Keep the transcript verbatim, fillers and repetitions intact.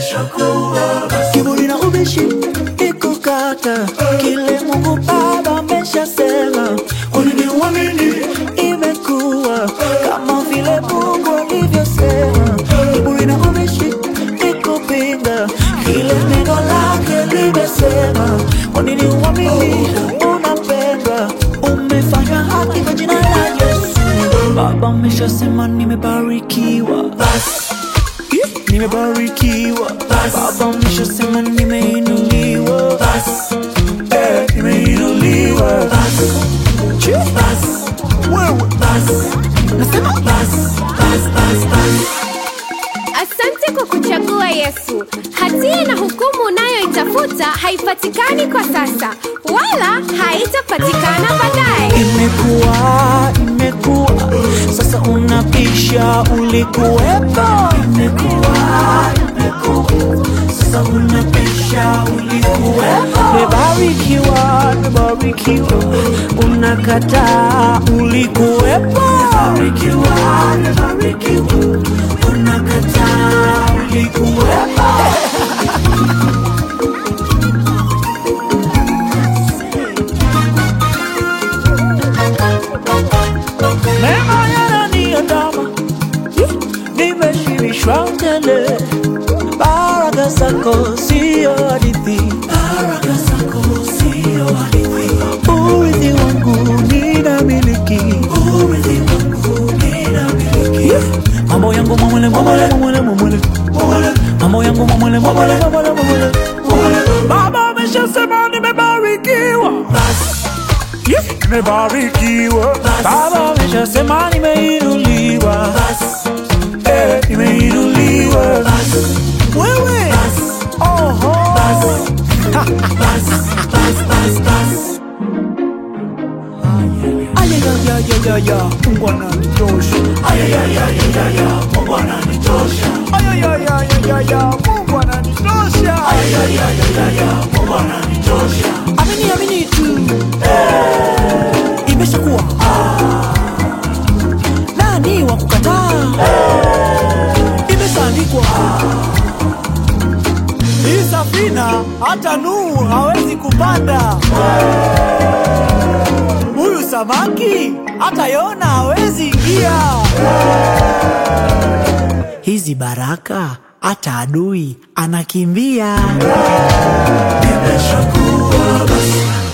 nimeshakuwa basi. Kiburi na ubishi ikukata, kile Mungu Baba ameshasema, kwa nini uamini? Imekuwa kama vile Mungu alivyosema. Kiburi na ubishi ikupinga, kile neno lake limesema, kwa nini uamini? Unapendwa, umefanya haki kwa jina la Yesu. Baba ameshasema nimebarikiwa basi, nimebarikiwa basi. Baba ameshasema nimeinuliwa basi, eh, nimeinuliwa basi, basi, wewe basi, nasema basi, basi, basi, basi. Asante kwa kuchagua Yesu. Hatia na hukumu unayoitafuta haipatikani kwa sasa, wala haitapatikana baadaye. Imekuwa, imekuwa, sasa unapisha ulikuwepo. Imekuwa, imekuwa, sasa unapisha ulikuwepo. Nimebarikiwa, nimebarikiwa, unakataa ulikuwepo. Nimebarikiwa, nimebarikiwa, unakataa ulikuwepo. Mema yananiandama, nimeshibishwa tele. Baraka zako sio hadithi, baraka zako sio hadithi. Urithi wangu ninamiliki, urithi wangu ninamiliki. Mambo yangu mamwele mamwele mamwele mamwele, mambo yangu mamwele mamwele mamwele mamwele. Baba ameshasema nimebarikiwa basi, nimebarikiwa Baba ameshasema nimeinuliwa basi, eh, nimeinuliwa basi, wewe basi, oho basi, basi, basi, basi, basi. Ayayayayayaya, Mungu ananitosha. Ayayayayayaya, Mungu ananitosha. Ayayayayayaya, Mungu ananitosha. Ayayayayayaya, Mungu ananitosha. Amini, amini tu. Eh, imeshakuwa. Ah. Nani wa kukataa? Eh, imeshaandikwa. Ah. Hii safina hata Nuhu hawezi kupanda. Huyu samaki hata Yona hawezi ingia. Hizi baraka hata adui anakimbia. Nimeshakuwa basi.